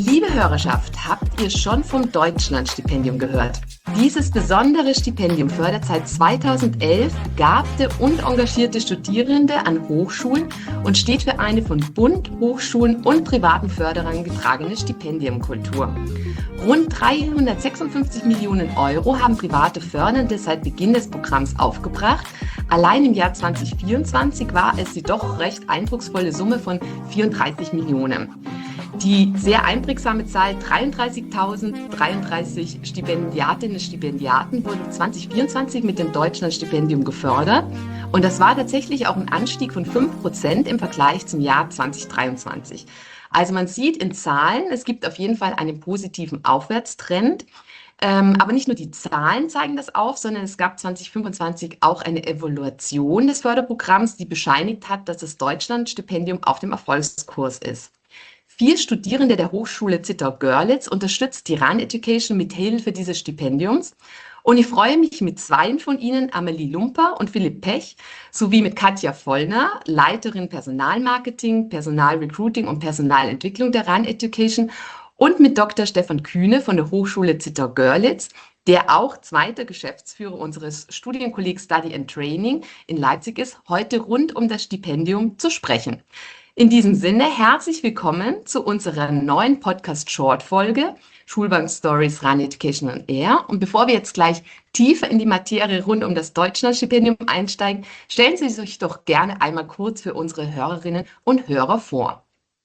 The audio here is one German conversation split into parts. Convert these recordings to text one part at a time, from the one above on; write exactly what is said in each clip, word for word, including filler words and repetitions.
Liebe Hörerschaft, habt ihr schon vom Deutschlandstipendium gehört? Dieses besondere Stipendium fördert seit zweitausendelf begabte und engagierte Studierende an Hochschulen und steht für eine von Bund, Hochschulen und privaten Förderern getragene Stipendiumkultur. Rund dreihundertsechsundfünfzig Millionen Euro haben private Fördernde seit Beginn des Programms aufgebracht. Allein im Jahr zweitausendvierundzwanzig war es die doch recht eindrucksvolle Summe von vierunddreißig Millionen. Die sehr einprägsame Zahl dreiunddreißigtausenddreiunddreißig Stipendiatinnen und Stipendiaten wurden zweitausendvierundzwanzig mit dem Deutschlandstipendium gefördert. Und das war tatsächlich auch ein Anstieg von fünf Prozent im Vergleich zum Jahr zweitausenddreiundzwanzig. Also man sieht in Zahlen, es gibt auf jeden Fall einen positiven Aufwärtstrend. Ähm, aber nicht nur die Zahlen zeigen das auf, sondern es gab zweitausendfünfundzwanzig auch eine Evaluation des Förderprogramms, die bescheinigt hat, dass das Deutschlandstipendium auf dem Erfolgskurs ist. Vier Studierende der Hochschule Zittau-Görlitz unterstützt die RAN Education mit Hilfe dieses Stipendiums. Und ich freue mich mit zweien von ihnen, Amelie Lumper und Philipp Pech, sowie mit Katja Vollner, Leiterin Personalmarketing, Personalrecruiting und Personalentwicklung der RAN Education, und mit Doktor Stefan Kühne von der Hochschule Zittau-Görlitz, der auch zweiter Geschäftsführer unseres Studienkollegs Study and Training in Leipzig ist, heute rund um das Stipendium zu sprechen. In diesem Sinne, herzlich willkommen zu unserer neuen Podcast-Short-Folge Schulbank Stories RAN Education on Air. Und bevor wir jetzt gleich tiefer in die Materie rund um das Deutschlandstipendium einsteigen, stellen Sie sich doch gerne einmal kurz für unsere Hörerinnen und Hörer vor.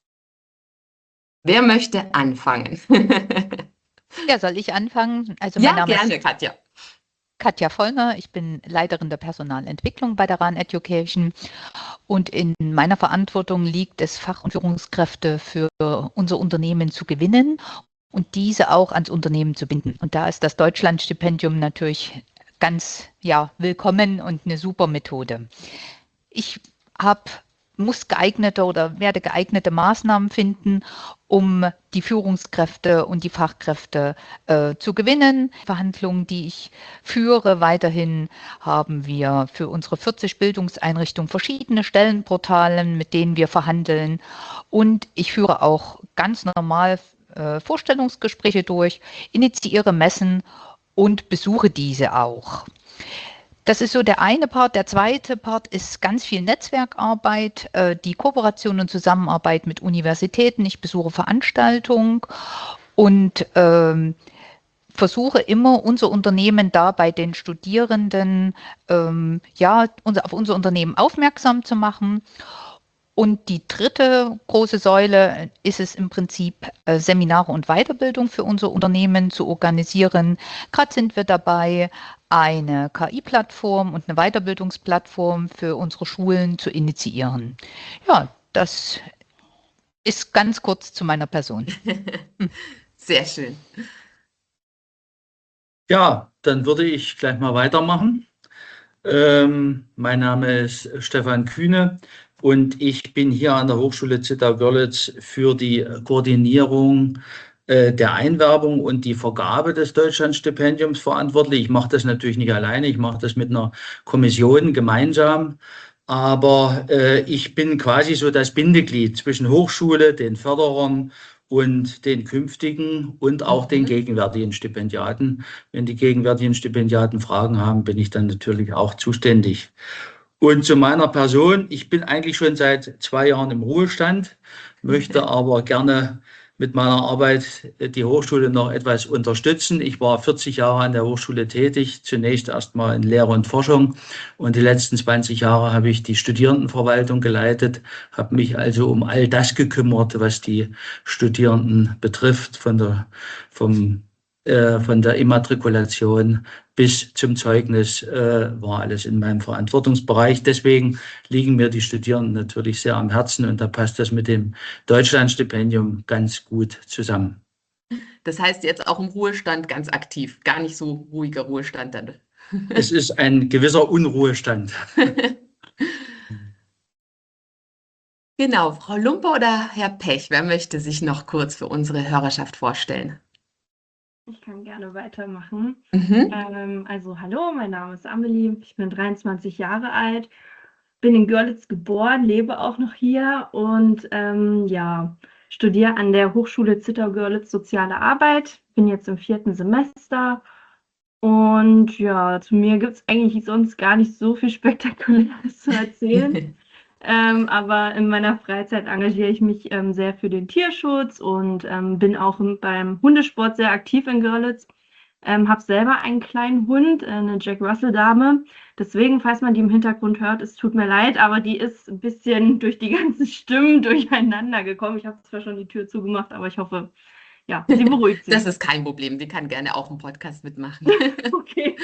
Wer möchte anfangen? Ja, soll ich anfangen? Also mein Ja, Name gerne, ist Katja. Katja Vollner. Ich bin Leiterin der Personalentwicklung bei der RAN Education und in meiner Verantwortung liegt es, Fach- und Führungskräfte für unser Unternehmen zu gewinnen und diese auch ans Unternehmen zu binden. Und da ist das Deutschlandstipendium natürlich ganz ja, willkommen und eine super Methode. Ich habe muss geeignete oder werde geeignete Maßnahmen finden, um die Führungskräfte und die Fachkräfte äh, zu gewinnen. Verhandlungen, die ich führe, weiterhin haben wir für unsere vierzig Bildungseinrichtungen verschiedene Stellenportale, mit denen wir verhandeln. Und ich führe auch ganz normal äh, Vorstellungsgespräche durch, initiiere Messen und besuche diese auch. Das ist so der eine Part. Der zweite Part ist ganz viel Netzwerkarbeit, äh, die Kooperation und Zusammenarbeit mit Universitäten. Ich besuche Veranstaltungen und ähm, versuche immer, unser Unternehmen da bei den Studierenden ähm, ja, unser, auf unser Unternehmen aufmerksam zu machen. Und die dritte große Säule ist es im Prinzip, äh, Seminare und Weiterbildung für unser Unternehmen zu organisieren. Gerade sind wir dabei, eine K I-Plattform und eine Weiterbildungsplattform für unsere Schulen zu initiieren. Ja, das ist ganz kurz zu meiner Person. Sehr schön. Ja, dann würde ich gleich mal weitermachen. Ähm, mein Name ist Stefan Kühne und ich bin hier an der Hochschule Zittau-Görlitz für die Koordinierung äh, der Einwerbung und die Vergabe des Deutschlandstipendiums verantwortlich. Ich mache das natürlich nicht alleine, ich mache das mit einer Kommission gemeinsam. Aber äh, ich bin quasi so das Bindeglied zwischen Hochschule, den Förderern und den künftigen und auch den gegenwärtigen Stipendiaten. Wenn die gegenwärtigen Stipendiaten Fragen haben, bin ich dann natürlich auch zuständig. Und zu meiner Person, ich bin eigentlich schon seit zwei Jahren im Ruhestand, möchte aber gerne mit meiner Arbeit die Hochschule noch etwas unterstützen. Ich war vierzig Jahre an der Hochschule tätig, zunächst erstmal in Lehre und Forschung und die letzten zwanzig Jahre habe ich die Studierendenverwaltung geleitet, habe mich also um all das gekümmert, was die Studierenden betrifft, von der, vom, äh, von der Immatrikulation bis zum Zeugnis äh, war alles in meinem Verantwortungsbereich. Deswegen liegen mir die Studierenden natürlich sehr am Herzen und da passt das mit dem Deutschlandstipendium ganz gut zusammen. Das heißt jetzt auch im Ruhestand ganz aktiv, gar nicht so ruhiger Ruhestand dann. Es ist ein gewisser Unruhestand. Genau, Frau Lumper oder Herr Pech, wer möchte sich noch kurz für unsere Hörerschaft vorstellen? Ich kann gerne weitermachen. Mhm. Ähm, also hallo, mein Name ist Amelie, ich bin dreiundzwanzig Jahre alt, bin in Görlitz geboren, lebe auch noch hier und ähm, ja, studiere an der Hochschule Zittau-Görlitz Soziale Arbeit, bin jetzt im vierten Semester und ja, zu mir gibt es eigentlich sonst gar nicht so viel Spektakuläres zu erzählen. Ähm, aber in meiner Freizeit engagiere ich mich ähm, sehr für den Tierschutz und ähm, bin auch im, beim Hundesport sehr aktiv in Görlitz. Ähm, habe selber einen kleinen Hund, äh, eine Jack Russell Dame. Deswegen, falls man die im Hintergrund hört, es tut mir leid, aber die ist ein bisschen durch die ganzen Stimmen durcheinander gekommen. Ich habe zwar schon die Tür zugemacht, aber ich hoffe, ja, sie beruhigt sich. Das ist kein Problem. Die kann gerne auch im Podcast mitmachen. Okay.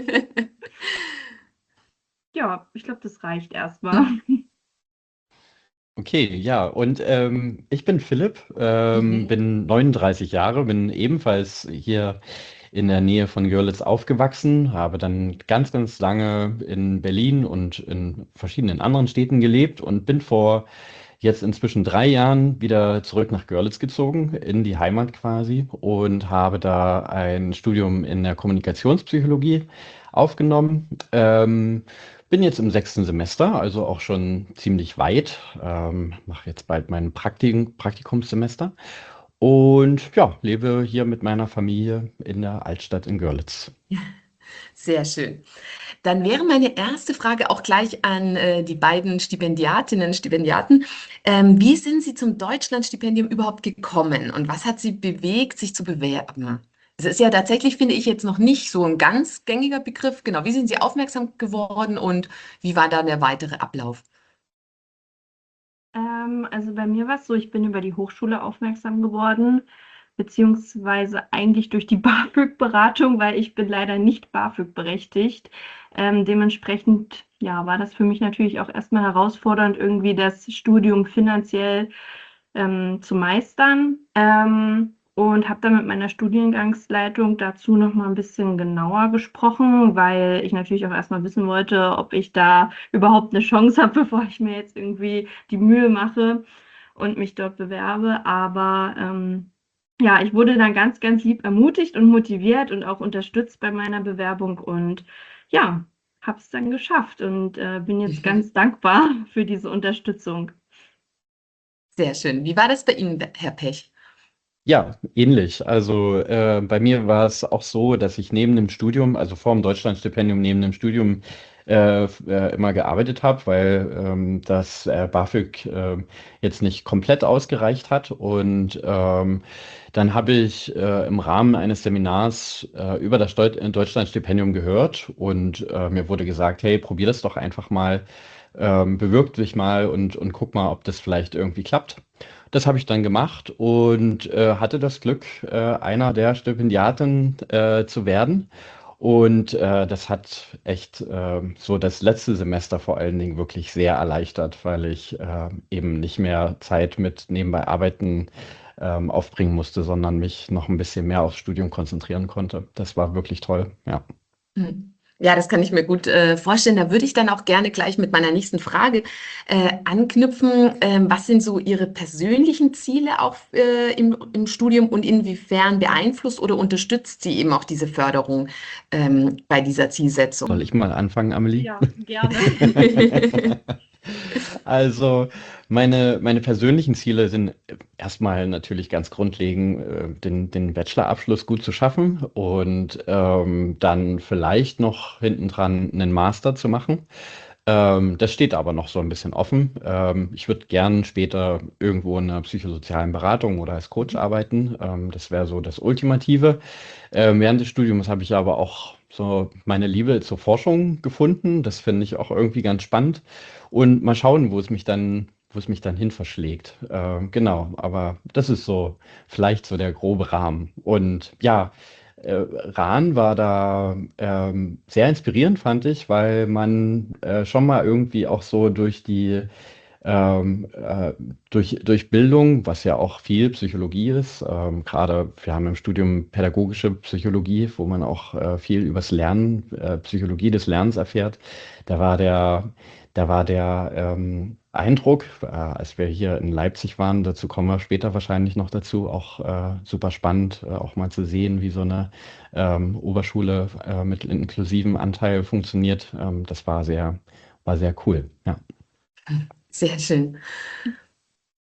Ja, ich glaube, das reicht erstmal. Okay, ja, und ähm, ich bin Philipp, ähm, Mhm. bin neununddreißig Jahre, bin ebenfalls hier in der Nähe von Görlitz aufgewachsen, habe dann ganz, ganz lange in Berlin und in verschiedenen anderen Städten gelebt und bin vor jetzt inzwischen drei Jahren wieder zurück nach Görlitz gezogen, in die Heimat quasi, und habe da ein Studium in der Kommunikationspsychologie aufgenommen. Ähm, bin jetzt im sechsten Semester, also auch schon ziemlich weit. Ähm, mache jetzt bald mein Praktik Praktikumssemester und ja, lebe hier mit meiner Familie in der Altstadt in Görlitz. Sehr schön. Dann wäre meine erste Frage auch gleich an äh, die beiden Stipendiatinnen, Stipendiaten. Ähm, wie sind Sie zum Deutschlandstipendium überhaupt gekommen und was hat Sie bewegt, sich zu bewerben? Es ist ja tatsächlich, finde ich, jetzt noch nicht so ein ganz gängiger Begriff. Genau, wie sind Sie aufmerksam geworden und wie war dann der weitere Ablauf? Ähm, also bei mir war es so, ich bin über die Hochschule aufmerksam geworden, beziehungsweise eigentlich durch die BAföG-Beratung, weil ich bin leider nicht BAföG berechtigt. Ähm, dementsprechend, ja, war das für mich natürlich auch erstmal herausfordernd, irgendwie das Studium finanziell ähm, zu meistern. Ähm, und habe dann mit meiner Studiengangsleitung dazu noch mal ein bisschen genauer gesprochen, weil ich natürlich auch erstmal wissen wollte, ob ich da überhaupt eine Chance habe, bevor ich mir jetzt irgendwie die Mühe mache und mich dort bewerbe. Aber ähm, ja, ich wurde dann ganz, ganz lieb ermutigt und motiviert und auch unterstützt bei meiner Bewerbung und ja, habe es dann geschafft und äh, bin jetzt ganz dankbar für diese Unterstützung. Sehr schön. Wie war das bei Ihnen, Herr Pech? Ja, ähnlich. Also äh, bei mir war es auch so, dass ich neben dem Studium, also vor dem Deutschlandstipendium, neben dem Studium äh, f- äh, immer gearbeitet habe, weil ähm, das äh, BAföG äh, jetzt nicht komplett ausgereicht hat. Und ähm, dann habe ich äh, im Rahmen eines Seminars äh, über das Deu äh, Deutschlandstipendium gehört und äh, mir wurde gesagt, hey, probier das doch einfach mal, ähm, bewirb dich mal und, und guck mal, ob das vielleicht irgendwie klappt. Das habe ich dann gemacht und äh, hatte das Glück, äh, einer der Stipendiaten äh, zu werden. Und äh, das hat echt äh, so das letzte Semester vor allen Dingen wirklich sehr erleichtert, weil ich äh, eben nicht mehr Zeit mit nebenbei Arbeiten ähm, aufbringen musste, sondern mich noch ein bisschen mehr aufs Studium konzentrieren konnte. Das war wirklich toll, ja. Hm. Ja, das kann ich mir gut äh, vorstellen. Da würde ich dann auch gerne gleich mit meiner nächsten Frage äh, anknüpfen. Ähm, was sind so Ihre persönlichen Ziele auch äh, im, im Studium und inwiefern beeinflusst oder unterstützt Sie eben auch diese Förderung ähm, bei dieser Zielsetzung? Soll ich mal anfangen, Amelie? Ja, gerne. Also meine, meine persönlichen Ziele sind erstmal natürlich ganz grundlegend, äh, den, den Bachelorabschluss gut zu schaffen und ähm, dann vielleicht noch hintendran einen Master zu machen. Ähm, das steht aber noch so ein bisschen offen. Ähm, ich würde gern später irgendwo in einer psychosozialen Beratung oder als Coach arbeiten. Ähm, das wäre so das Ultimative. Ähm, während des Studiums habe ich aber auch so meine Liebe zur Forschung gefunden. Das finde ich auch irgendwie ganz spannend. Und mal schauen, wo es mich dann, wo es mich dann hin verschlägt. Ähm, genau, aber das ist so vielleicht so der grobe Rahmen. Und ja, äh, Rahn war da ähm, sehr inspirierend, fand ich, weil man äh, schon mal irgendwie auch so durch die ähm, äh, durch, durch Bildung, was ja auch viel Psychologie ist, ähm, gerade wir haben im Studium pädagogische Psychologie, wo man auch äh, viel übers Lernen, äh, Psychologie des Lernens erfährt. Da war der, da war der ähm, Eindruck, äh, als wir hier in Leipzig waren, dazu kommen wir später wahrscheinlich noch dazu, auch äh, super spannend, äh, auch mal zu sehen, wie so eine ähm, Oberschule äh, mit inklusivem Anteil funktioniert. Ähm, das war sehr, war sehr cool. Ja. Sehr schön.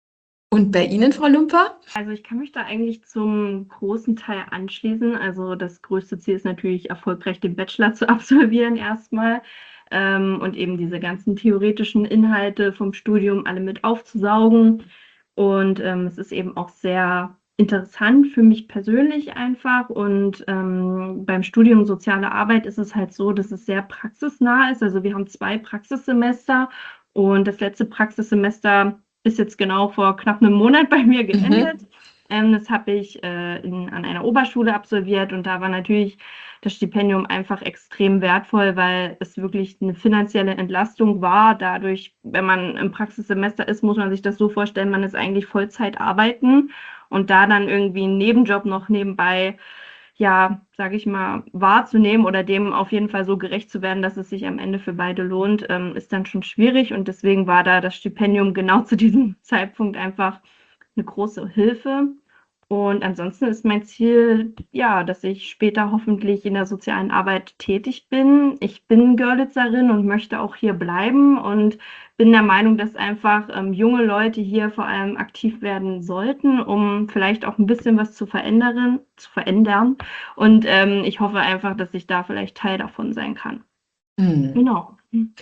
Und bei Ihnen, Frau Lumper? Also ich kann mich da eigentlich zum großen Teil anschließen. Also das größte Ziel ist natürlich, erfolgreich den Bachelor zu absolvieren erstmal ähm, und eben diese ganzen theoretischen Inhalte vom Studium alle mit aufzusaugen. Und ähm, es ist eben auch sehr interessant für mich persönlich einfach. Und ähm, beim Studium Soziale Arbeit ist es halt so, dass es sehr praxisnah ist. Also wir haben zwei Praxissemester und das letzte Praxissemester ist jetzt genau vor knapp einem Monat bei mir geendet. Mhm. Ähm, das habe ich äh, in, an einer Oberschule absolviert und da war natürlich das Stipendium einfach extrem wertvoll, weil es wirklich eine finanzielle Entlastung war. Dadurch, wenn man im Praxissemester ist, muss man sich das so vorstellen, man ist eigentlich Vollzeit arbeiten und da dann irgendwie einen Nebenjob noch nebenbei, ja, sage ich mal, wahrzunehmen oder dem auf jeden Fall so gerecht zu werden, dass es sich am Ende für beide lohnt, ähm, ist dann schon schwierig und deswegen war da das Stipendium genau zu diesem Zeitpunkt einfach eine große Hilfe. Und ansonsten ist mein Ziel, ja, dass ich später hoffentlich in der sozialen Arbeit tätig bin. Ich bin Görlitzerin und möchte auch hier bleiben und bin der Meinung, dass einfach ähm, junge Leute hier vor allem aktiv werden sollten, um vielleicht auch ein bisschen was zu verändern. Zu verändern. Und ähm, ich hoffe einfach, dass ich da vielleicht Teil davon sein kann. Mhm. Genau.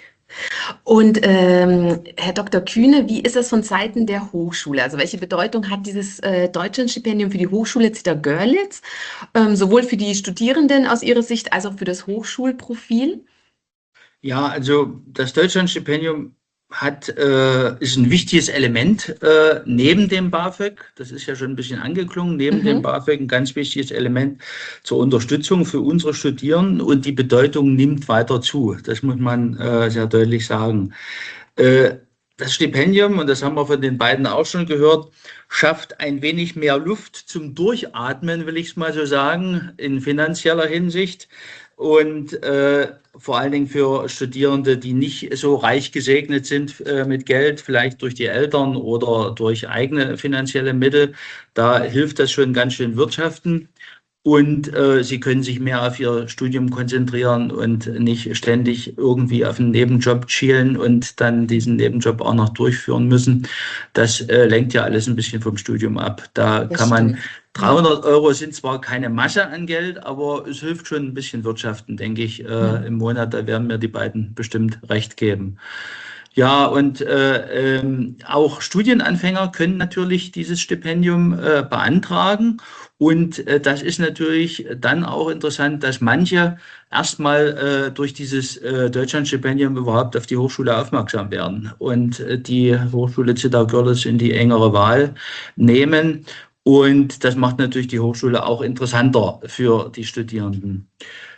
Und ähm, Herr Doktor Kühne, wie ist es von Seiten der Hochschule? Also welche Bedeutung hat dieses äh, Deutschlandstipendium für die Hochschule Zittau-Görlitz, ähm, sowohl für die Studierenden aus Ihrer Sicht als auch für das Hochschulprofil? Ja, also das Deutschlandstipendium hat, äh, ist ein wichtiges Element äh, neben dem BAföG. Das ist ja schon ein bisschen angeklungen. Neben Mhm. dem BAföG ein ganz wichtiges Element zur Unterstützung für unsere Studierenden und die Bedeutung nimmt weiter zu. Das muss man äh, sehr deutlich sagen. Äh, das Stipendium, und das haben wir von den beiden auch schon gehört, schafft ein wenig mehr Luft zum Durchatmen, will ich es mal so sagen, in finanzieller Hinsicht. Und äh, vor allen Dingen für Studierende, die nicht so reich gesegnet sind äh, mit Geld, vielleicht durch die Eltern oder durch eigene finanzielle Mittel, da hilft das schon ganz schön wirtschaften. Und äh, sie können sich mehr auf ihr Studium konzentrieren und nicht ständig irgendwie auf einen Nebenjob schielen und dann diesen Nebenjob auch noch durchführen müssen. Das äh, lenkt ja alles ein bisschen vom Studium ab. Da Das kann man, stimmt. dreihundert Euro sind zwar keine Masse an Geld, aber es hilft schon ein bisschen wirtschaften, denke ich, äh, Ja. im Monat. Da werden mir die beiden bestimmt recht geben. Ja, und äh, ähm, auch Studienanfänger können natürlich dieses Stipendium äh, beantragen. Und äh, das ist natürlich dann auch interessant, dass manche erstmal äh, durch dieses äh, Deutschlandstipendium überhaupt auf die Hochschule aufmerksam werden und äh, die Hochschule Zittau-Görlitz in die engere Wahl nehmen. Und das macht natürlich die Hochschule auch interessanter für die Studierenden.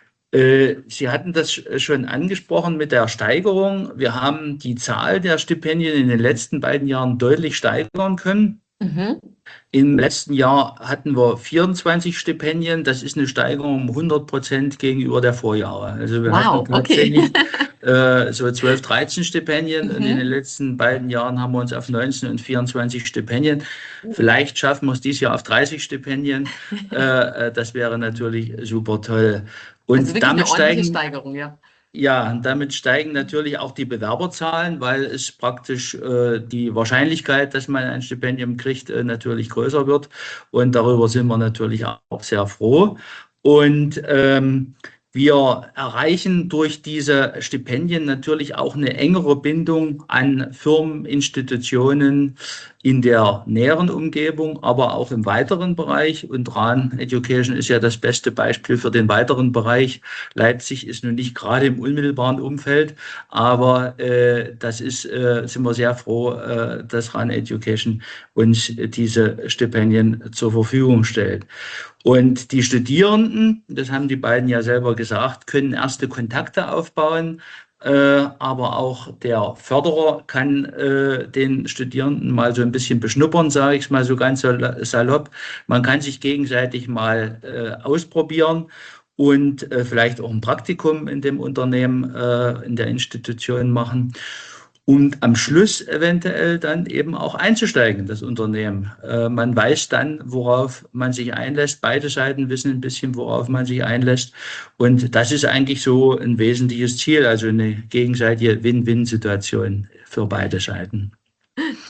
Sie hatten das schon angesprochen mit der Steigerung. Wir haben die Zahl der Stipendien in den letzten beiden Jahren deutlich steigern können. Mhm. Im letzten Jahr hatten wir vierundzwanzig Stipendien. Das ist eine Steigerung um hundert Prozent gegenüber der Vorjahre. Also wir Wow, hatten tatsächlich okay. äh, so zwölf, dreizehn Stipendien. Mhm. Und in den letzten beiden Jahren haben wir uns auf neunzehn und vierundzwanzig Stipendien. Vielleicht schaffen wir es dieses Jahr auf dreißig Stipendien. Äh, das wäre natürlich super toll. Und Also wirklich damit eine ordentliche steigen, Steigerung, ja. ja, und damit steigen natürlich auch die Bewerberzahlen, weil es praktisch äh, die Wahrscheinlichkeit, dass man ein Stipendium kriegt, äh, natürlich größer wird. Und darüber sind wir natürlich auch sehr froh. Und ähm, wir erreichen durch diese Stipendien natürlich auch eine engere Bindung an Firmen, Institutionen in der näheren Umgebung, aber auch im weiteren Bereich. Und RAN Education ist ja das beste Beispiel für den weiteren Bereich. Leipzig ist nun nicht gerade im unmittelbaren Umfeld, aber äh, das ist, äh, sind wir sehr froh, äh, dass RAN Education uns diese Stipendien zur Verfügung stellt. Und die Studierenden, das haben die beiden ja selber gesagt, können erste Kontakte aufbauen, äh, aber auch der Förderer kann äh, den Studierenden mal so ein bisschen beschnuppern, sage ich es mal so ganz salopp. Man kann sich gegenseitig mal äh, ausprobieren und äh, vielleicht auch ein Praktikum in dem Unternehmen, äh, in der Institution machen. Und am Schluss eventuell dann eben auch einzusteigen in das Unternehmen. Äh, man weiß dann, worauf man sich einlässt. Beide Seiten wissen ein bisschen, worauf man sich einlässt. Und das ist eigentlich so ein wesentliches Ziel, also eine gegenseitige Win-Win-Situation für beide Seiten.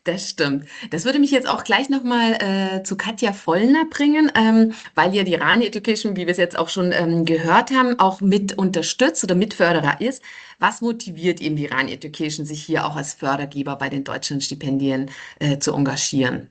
Das stimmt. Das würde mich jetzt auch gleich nochmal äh, zu Katja Vollner bringen, ähm, weil ja die Rani Education, wie wir es jetzt auch schon ähm, gehört haben, auch mit unterstützt oder Mitförderer ist. Was motiviert eben die Rani Education, sich hier auch als Fördergeber bei den Deutschlandstipendien äh, zu engagieren?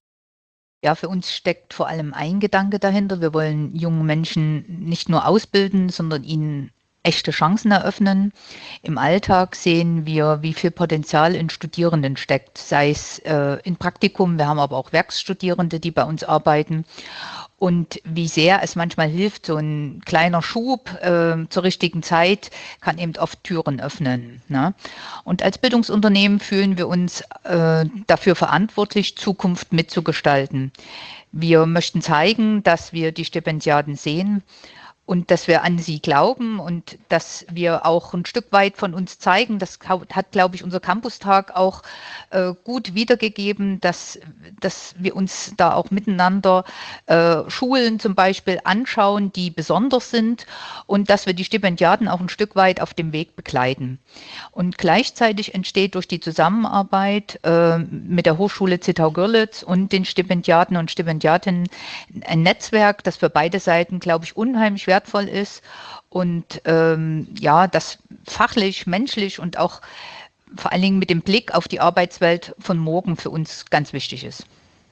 Ja, für uns steckt vor allem ein Gedanke dahinter. Wir wollen jungen Menschen nicht nur ausbilden, sondern ihnen echte Chancen eröffnen. Im Alltag sehen wir, wie viel Potenzial in Studierenden steckt, sei es äh, in Praktikum, wir haben aber auch Werkstudierende, die bei uns arbeiten. Und wie sehr es manchmal hilft, so ein kleiner Schub äh, zur richtigen Zeit kann eben oft Türen öffnen. Ne? Und als Bildungsunternehmen fühlen wir uns äh, dafür verantwortlich, Zukunft mitzugestalten. Wir möchten zeigen, dass wir die Stipendiaten sehen und dass wir an sie glauben und dass wir auch ein Stück weit von uns zeigen. Das hat, glaube ich, unser Campustag auch äh, gut wiedergegeben, dass, dass wir uns da auch miteinander äh, Schulen zum Beispiel anschauen, die besonders sind und dass wir die Stipendiaten auch ein Stück weit auf dem Weg begleiten. Und gleichzeitig entsteht durch die Zusammenarbeit äh, mit der Hochschule Zittau-Görlitz und den Stipendiaten und Stipendiatinnen ein Netzwerk, das für beide Seiten, glaube ich, unheimlich wertvoll ist und ähm, ja, das fachlich, menschlich und auch vor allen Dingen mit dem Blick auf die Arbeitswelt von morgen für uns ganz wichtig ist.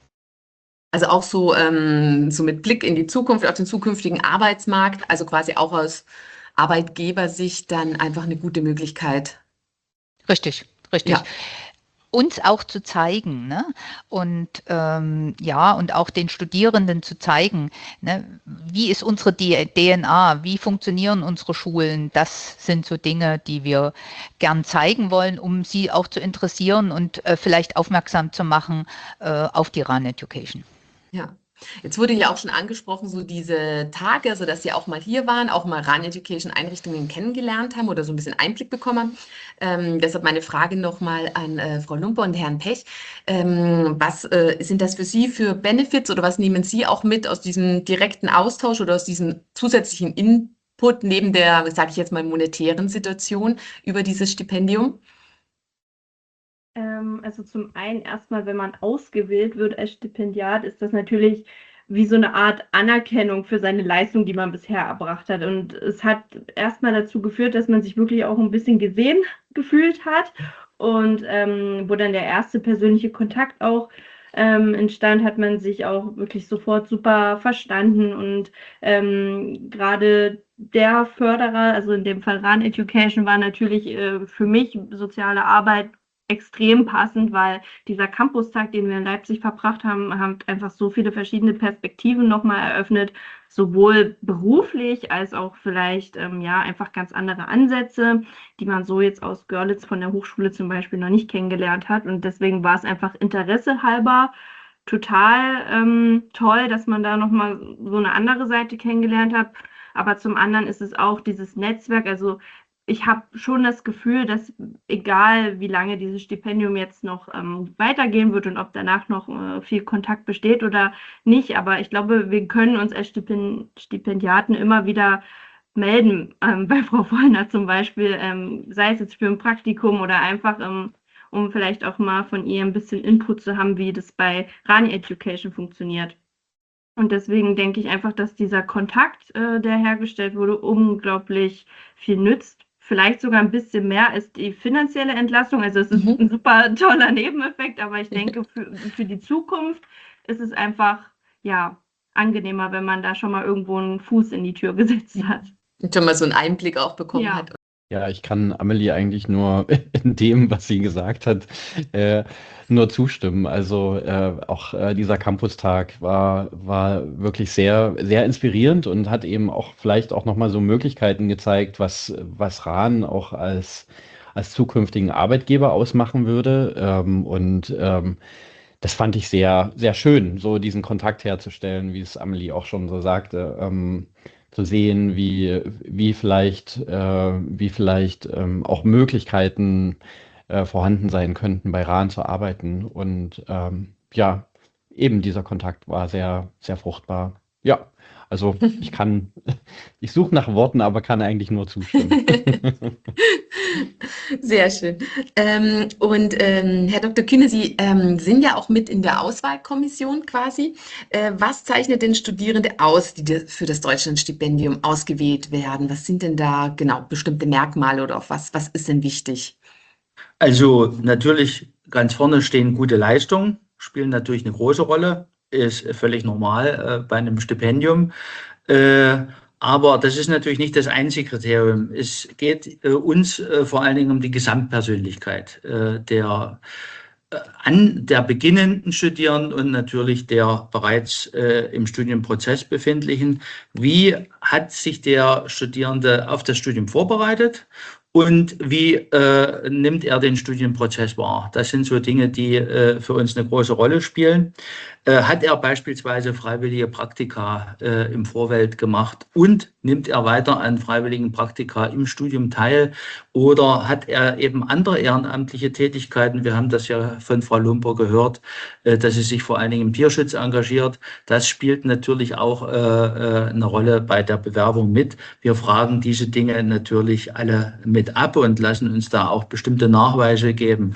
Also auch so, ähm, so mit Blick in die Zukunft, auf den zukünftigen Arbeitsmarkt, also quasi auch aus Arbeitgebersicht dann einfach eine gute Möglichkeit. Richtig, richtig. Ja. Uns auch zu zeigen, ne? Und ähm, ja, und auch den Studierenden zu zeigen, ne? Wie ist unsere D N A, wie funktionieren unsere Schulen, das sind so Dinge, die wir gern zeigen wollen, um sie auch zu interessieren und äh, vielleicht aufmerksam zu machen äh, auf die Rani Education. Ja. Jetzt wurde ja auch schon angesprochen, so diese Tage, also dass Sie auch mal hier waren, auch mal Rani Education Einrichtungen kennengelernt haben oder so ein bisschen Einblick bekommen haben. Ähm, deshalb meine Frage nochmal an äh, Frau Lumper und Herrn Pech. Ähm, was äh, sind das für Sie für Benefits oder was nehmen Sie auch mit aus diesem direkten Austausch oder aus diesem zusätzlichen Input neben der, sage ich jetzt mal, monetären Situation über dieses Stipendium? Also zum einen erstmal, wenn man ausgewählt wird als Stipendiat, ist das natürlich wie so eine Art Anerkennung für seine Leistung, die man bisher erbracht hat. Und es hat erstmal dazu geführt, dass man sich wirklich auch ein bisschen gesehen gefühlt hat und ähm, wo dann der erste persönliche Kontakt auch ähm, entstand, hat man sich auch wirklich sofort super verstanden und ähm, gerade der Förderer, also in dem Fall Rani Education, war natürlich äh, für mich soziale Arbeit extrem passend, weil dieser Campustag, den wir in Leipzig verbracht haben, hat einfach so viele verschiedene Perspektiven nochmal eröffnet, sowohl beruflich als auch vielleicht ähm, ja einfach ganz andere Ansätze, die man so jetzt aus Görlitz von der Hochschule zum Beispiel noch nicht kennengelernt hat. Und deswegen war es einfach Interesse halber total ähm, toll, dass man da nochmal so eine andere Seite kennengelernt hat. Aber zum anderen ist es auch dieses Netzwerk, also ich habe schon das Gefühl, dass egal wie lange dieses Stipendium jetzt noch ähm, weitergehen wird und ob danach noch äh, viel Kontakt besteht oder nicht, aber ich glaube, wir können uns als Stipend Stipendiaten immer wieder melden, ähm, bei Frau Vollner zum Beispiel, ähm, sei es jetzt für ein Praktikum oder einfach, ähm, um vielleicht auch mal von ihr ein bisschen Input zu haben, wie das bei Rani Education funktioniert. Und deswegen denke ich einfach, dass dieser Kontakt, äh, der hergestellt wurde, unglaublich viel nützt. Vielleicht sogar ein bisschen mehr als die finanzielle Entlastung. Also es ist mhm. ein super toller Nebeneffekt, aber ich denke, für, für die Zukunft ist es einfach ja angenehmer, wenn man da schon mal irgendwo einen Fuß in die Tür gesetzt hat. Und schon mal so einen Einblick auch bekommen ja. hat. Ja, ich kann Amelie eigentlich nur in dem, was sie gesagt hat, äh, nur zustimmen. Also äh, auch äh, dieser Campustag war, war wirklich sehr, sehr inspirierend und hat eben auch vielleicht auch nochmal so Möglichkeiten gezeigt, was, was Rahn auch als, als zukünftigen Arbeitgeber ausmachen würde. Ähm, und ähm, das fand ich sehr, sehr schön, so diesen Kontakt herzustellen, wie es Amelie auch schon so sagte. Ähm, zu sehen, wie, wie vielleicht, äh, wie vielleicht ähm, auch Möglichkeiten äh, vorhanden sein könnten, bei Rahn zu arbeiten. Und ähm, ja, eben dieser Kontakt war sehr, sehr fruchtbar. Ja. ja, also ich kann, ich suche nach Worten, aber kann eigentlich nur zustimmen. Sehr schön. Ähm, und ähm, Herr Doktor Kühne, Sie ähm, sind ja auch mit in der Auswahlkommission quasi. Äh, was zeichnet denn Studierende aus, die de- für das Deutschlandstipendium ausgewählt werden? Was sind denn da genau bestimmte Merkmale oder auf was, was ist denn wichtig? Also natürlich ganz vorne stehen gute Leistungen, spielen natürlich eine große Rolle, ist völlig normal äh, bei einem Stipendium. Äh, aber das ist natürlich nicht das einzige Kriterium. Es geht äh, uns äh, vor allen Dingen um die Gesamtpersönlichkeit äh, der, äh, an, der beginnenden Studierenden und natürlich der bereits äh, im Studienprozess befindlichen. Wie hat sich der Studierende auf das Studium vorbereitet? Und wie äh, nimmt er den Studienprozess wahr? Das sind so Dinge, die äh, für uns eine große Rolle spielen. Äh, hat er beispielsweise freiwillige Praktika äh, im Vorfeld gemacht und nimmt er weiter an freiwilligen Praktika im Studium teil? Oder hat er eben andere ehrenamtliche Tätigkeiten? Wir haben das ja von Frau Lumper gehört, äh, dass sie sich vor allen Dingen im Tierschutz engagiert. Das spielt natürlich auch äh, äh, eine Rolle bei der Bewerbung mit. Wir fragen diese Dinge natürlich alle mit ab und lassen uns da auch bestimmte Nachweise geben.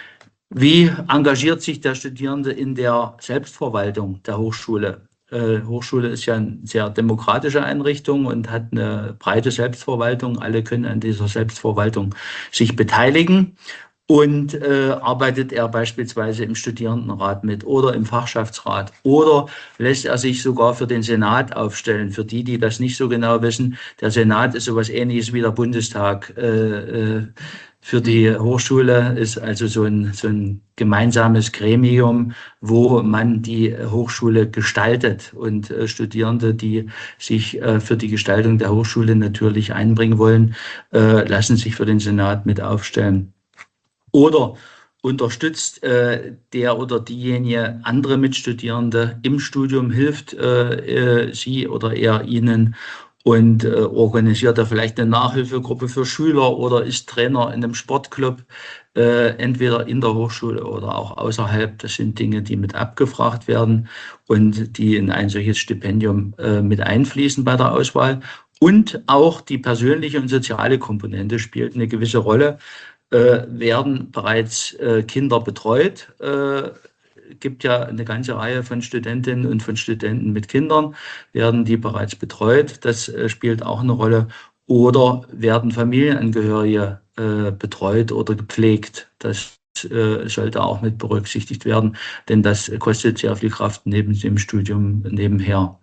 Wie engagiert sich der Studierende in der Selbstverwaltung der Hochschule? Äh, Hochschule ist ja eine sehr demokratische Einrichtung und hat eine breite Selbstverwaltung. Alle können an dieser Selbstverwaltung sich beteiligen. Und äh, arbeitet er beispielsweise im Studierendenrat mit oder im Fachschaftsrat oder lässt er sich sogar für den Senat aufstellen? Für die, die das nicht so genau wissen, der Senat ist sowas Ähnliches wie der Bundestag. Äh, äh, für die Hochschule ist also so ein, so ein gemeinsames Gremium, wo man die Hochschule gestaltet und äh, Studierende, die sich äh, für die Gestaltung der Hochschule natürlich einbringen wollen, äh, lassen sich für den Senat mit aufstellen. Oder unterstützt äh, der oder diejenige andere Mitstudierende im Studium, hilft äh, äh, sie oder er ihnen und äh, organisiert er vielleicht eine Nachhilfegruppe für Schüler oder ist Trainer in einem Sportclub, äh, entweder in der Hochschule oder auch außerhalb. Das sind Dinge, die mit abgefragt werden und die in ein solches Stipendium äh, mit einfließen bei der Auswahl. Und auch die persönliche und soziale Komponente spielt eine gewisse Rolle. Äh, werden bereits äh, Kinder betreut. Äh, gibt ja eine ganze Reihe von Studentinnen und von Studenten mit Kindern, werden die bereits betreut. Das äh, spielt auch eine Rolle. Oder werden Familienangehörige äh, betreut oder gepflegt. Das äh, sollte auch mit berücksichtigt werden, denn das kostet sehr viel Kraft neben dem Studium nebenher.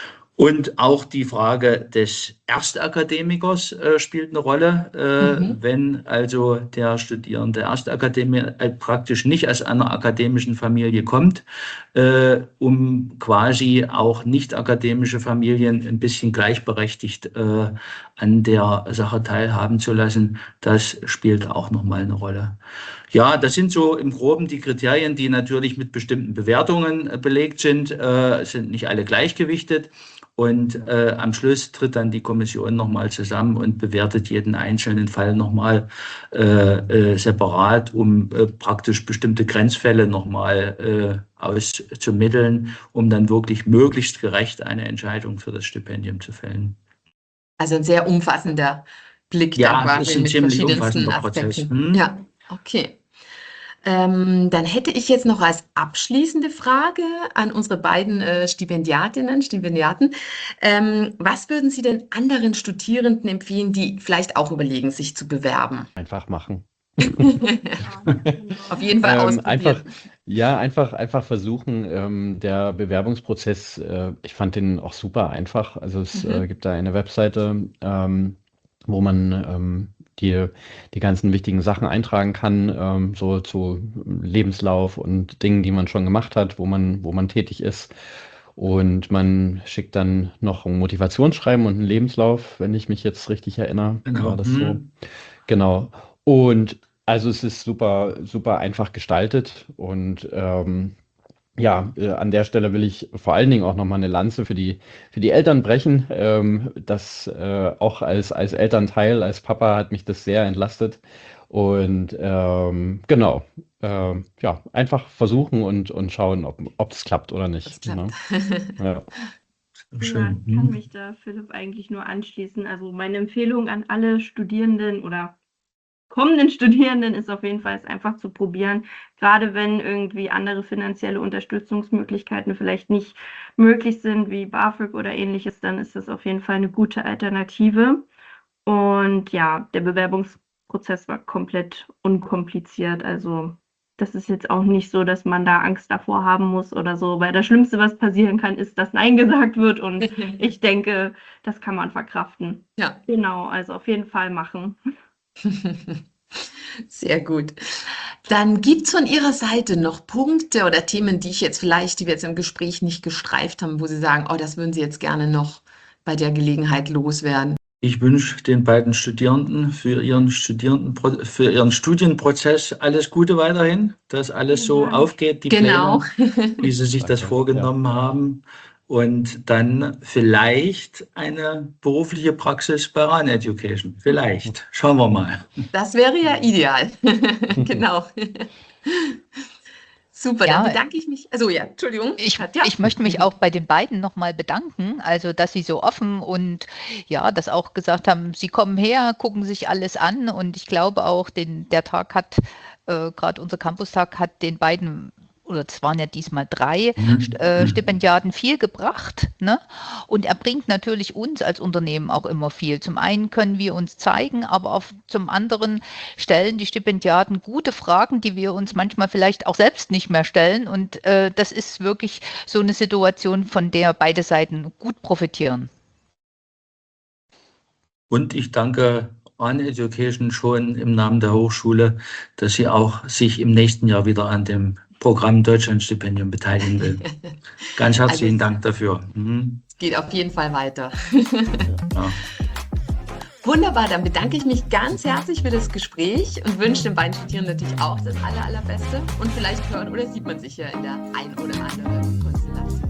Und auch die Frage des Erstakademikers äh, spielt eine Rolle, äh, Mhm. wenn also der Studierende Erstakademiker äh, praktisch nicht aus einer akademischen Familie kommt, äh, um quasi auch nicht akademische Familien ein bisschen gleichberechtigt äh, an der Sache teilhaben zu lassen. Das spielt auch nochmal eine Rolle. Ja, das sind so im Groben die Kriterien, die natürlich mit bestimmten Bewertungen äh, belegt sind, äh, sind nicht alle gleichgewichtet. Und äh, am Schluss tritt dann die Kommission nochmal zusammen und bewertet jeden einzelnen Fall nochmal äh, äh, separat, um äh, praktisch bestimmte Grenzfälle nochmal äh, auszumitteln, um dann wirklich möglichst gerecht eine Entscheidung für das Stipendium zu fällen. Also ein sehr umfassender Blick dann Ja, es ist quasi ein mit ziemlich verschiedensten umfassender Prozess. Aspekten. Hm? Ja, okay. Ähm, dann hätte ich jetzt noch als abschließende Frage an unsere beiden äh, Stipendiatinnen, Stipendiaten. Ähm, was würden Sie denn anderen Studierenden empfehlen, die vielleicht auch überlegen, sich zu bewerben? Einfach machen. Auf jeden Fall Ähm, ausprobieren. einfach, ja, einfach, einfach versuchen. Ähm, der Bewerbungsprozess, äh, ich fand den auch super einfach. Also es Mhm. äh, gibt da eine Webseite, ähm, wo man ähm, die, die ganzen wichtigen Sachen eintragen kann, ähm, so zu Lebenslauf und Dingen, die man schon gemacht hat, wo man, wo man tätig ist. Und man schickt dann noch ein Motivationsschreiben und einen Lebenslauf, wenn ich mich jetzt richtig erinnere, Genau. war das so. Hm. Genau. Und also es ist super, super einfach gestaltet und ähm, ja, äh, an der Stelle will ich vor allen Dingen auch nochmal eine Lanze für die, für die Eltern brechen. Ähm, das äh, auch als, als Elternteil, als Papa hat mich das sehr entlastet. Und ähm, genau, ähm, ja, einfach versuchen und, und schauen, ob ob es klappt oder Das nicht. klappt. Ne? Ja. Ja, Schön. ich kann Hm. mich da Philipp eigentlich nur anschließen. Also meine Empfehlung an alle Studierenden oder kommenden Studierenden ist auf jeden Fall, es einfach zu probieren. Gerade wenn irgendwie andere finanzielle Unterstützungsmöglichkeiten vielleicht nicht möglich sind, wie BAföG oder ähnliches, dann ist das auf jeden Fall eine gute Alternative. Und ja, der Bewerbungsprozess war komplett unkompliziert. Also das ist jetzt auch nicht so, dass man da Angst davor haben muss oder so, weil das Schlimmste, was passieren kann, ist, dass Nein gesagt wird. Und ich denke, das kann man verkraften. Ja. Genau, also auf jeden Fall machen. Sehr gut. Dann gibt es von Ihrer Seite noch Punkte oder Themen, die ich jetzt vielleicht, die wir jetzt im Gespräch nicht gestreift haben, wo Sie sagen, oh, das würden Sie jetzt gerne noch bei der Gelegenheit loswerden? Ich wünsche den beiden Studierenden für ihren Studierenden, für ihren Studienprozess alles Gute weiterhin, dass alles so Dank. aufgeht, die Genau. Pläne, wie Sie sich das Danke. vorgenommen haben. Und dann vielleicht eine berufliche Praxis bei RAN Education. Vielleicht. Schauen wir mal. Das wäre ja ideal. Genau. Super, Ja, dann bedanke ich mich. Also ja, Entschuldigung. Ich, Katja. ich möchte mich auch bei den beiden nochmal bedanken, also dass sie so offen und ja, das auch gesagt haben, sie kommen her, gucken sich alles an und ich glaube auch, den, der Tag hat, äh, gerade unser Campustag hat den beiden, oder es waren ja diesmal drei Mhm. äh, Stipendiaten viel gebracht, ne? Und er bringt natürlich uns als Unternehmen auch immer viel. Zum einen können wir uns zeigen, aber auch zum anderen stellen die Stipendiaten gute Fragen, die wir uns manchmal vielleicht auch selbst nicht mehr stellen. Und äh, das ist wirklich so eine Situation, von der beide Seiten gut profitieren. Und ich danke RAN Education schon im Namen der Hochschule, dass sie auch sich im nächsten Jahr wieder an dem Programm Deutschlandstipendium beteiligen will. Ganz herzlichen Also, Dank dafür. Mhm. es geht auf jeden Fall weiter. Ja. Wunderbar, dann bedanke ich mich ganz herzlich für das Gespräch und wünsche den beiden Studierenden natürlich auch das aller, allerbeste. Und vielleicht hören oder sieht man sich ja in der ein oder anderen Konstellation.